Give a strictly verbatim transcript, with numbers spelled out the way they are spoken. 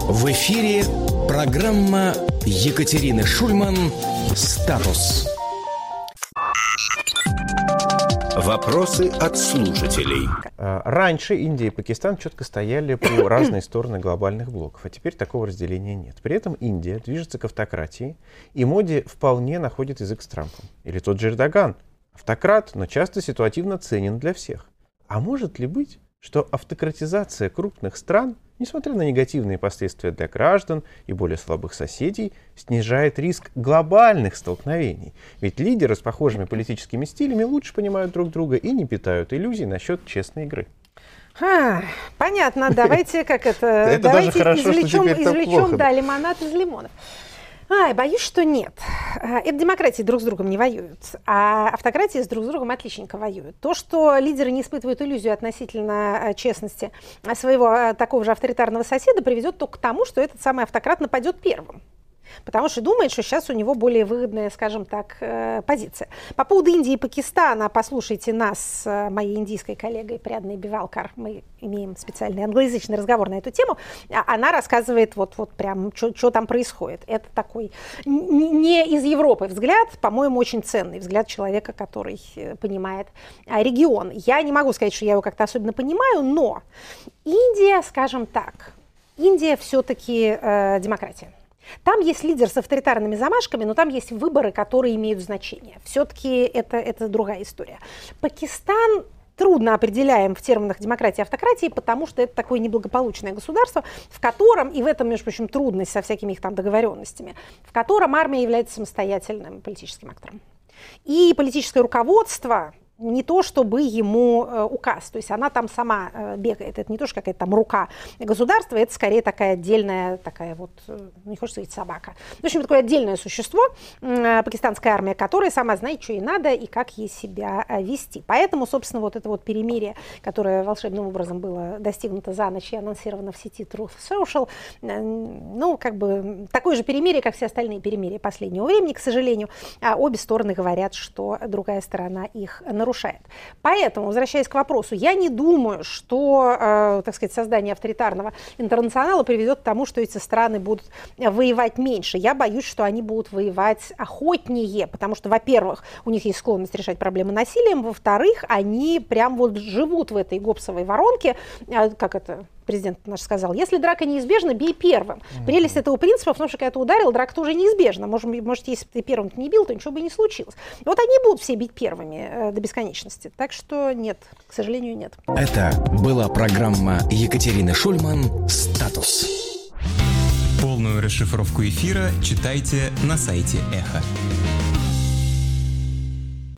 В эфире программа Екатерины Шульман «Статус». Вопросы от слушателей. Раньше Индия и Пакистан четко стояли по разные стороны глобальных блоков, а теперь такого разделения нет. При этом Индия движется к автократии, и Моди вполне находит язык с Трампом. Или тот же Эрдоган. Автократ, но часто ситуативно ценен для всех. А может ли быть, что автократизация крупных стран, несмотря на негативные последствия для граждан и более слабых соседей, снижает риск глобальных столкновений? Ведь лидеры с похожими политическими стилями лучше понимают друг друга и не питают иллюзий насчет честной игры. А, понятно, давайте как это, это давайте даже хорошо, извлечем, что извлечем плохо, да, лимонад из лимонов. Ай, боюсь, что нет. Это демократии друг с другом не воюют, а автократии с друг с другом отличненько воюют. То, что лидеры не испытывают иллюзию относительно честности своего такого же авторитарного соседа, приведет только к тому, что этот самый автократ нападет первым. Потому что думает, что сейчас у него более выгодная, скажем так, позиция. По поводу Индии и Пакистана, послушайте нас с моей индийской коллегой Прядной Бивалкар. Мы имеем специальный англоязычный разговор на эту тему. Она рассказывает вот, вот прям, что там происходит. Это такой не из Европы взгляд, по-моему, очень ценный взгляд человека, который понимает регион. Я не могу сказать, что я его как-то особенно понимаю, но Индия, скажем так, Индия все-таки э, демократия. Там есть лидер с авторитарными замашками, но там есть выборы, которые имеют значение. Все-таки это, это другая история. Пакистан трудно определяем в терминах демократии и автократии, потому что это такое неблагополучное государство, в котором, и в этом, между прочим, трудность со всякими их там договоренностями, в котором армия является самостоятельным политическим актором. И политическое руководство не то, чтобы ему э, указ, то есть она там сама э, бегает, это не то, что какая-то там рука государства, это скорее такая отдельная, такая вот, э, не хочется сказать собака, в общем, такое отдельное существо, э, пакистанская армия, которая сама знает, что ей надо и как ей себя э, вести. Поэтому, собственно, вот это вот перемирие, которое волшебным образом было достигнуто за ночь и анонсировано в сети Truth Social, э, ну, как бы такое же перемирие, как все остальные перемирия последнего времени, к сожалению, а обе стороны говорят, что другая сторона их нарушает. Нарушает. Поэтому, возвращаясь к вопросу, я не думаю, что, э, так сказать, создание авторитарного интернационала приведет к тому, что эти страны будут воевать меньше. Я боюсь, что они будут воевать охотнее, потому что, во-первых, у них есть склонность решать проблемы насилием, во-вторых, они прям вот живут в этой гопсовой воронке, э, как это... Президент наш сказал, если драка неизбежна, бей первым. Mm-hmm. Прелесть этого принципа в том, что когда ты ударил, драка тоже неизбежна. Может, может, если бы ты первым не бил, то ничего бы не случилось. И вот они будут все бить первыми э, до бесконечности. Так что нет, к сожалению, нет. Это была программа Екатерины Шульман «Статус». Полную расшифровку эфира читайте на сайте Эхо.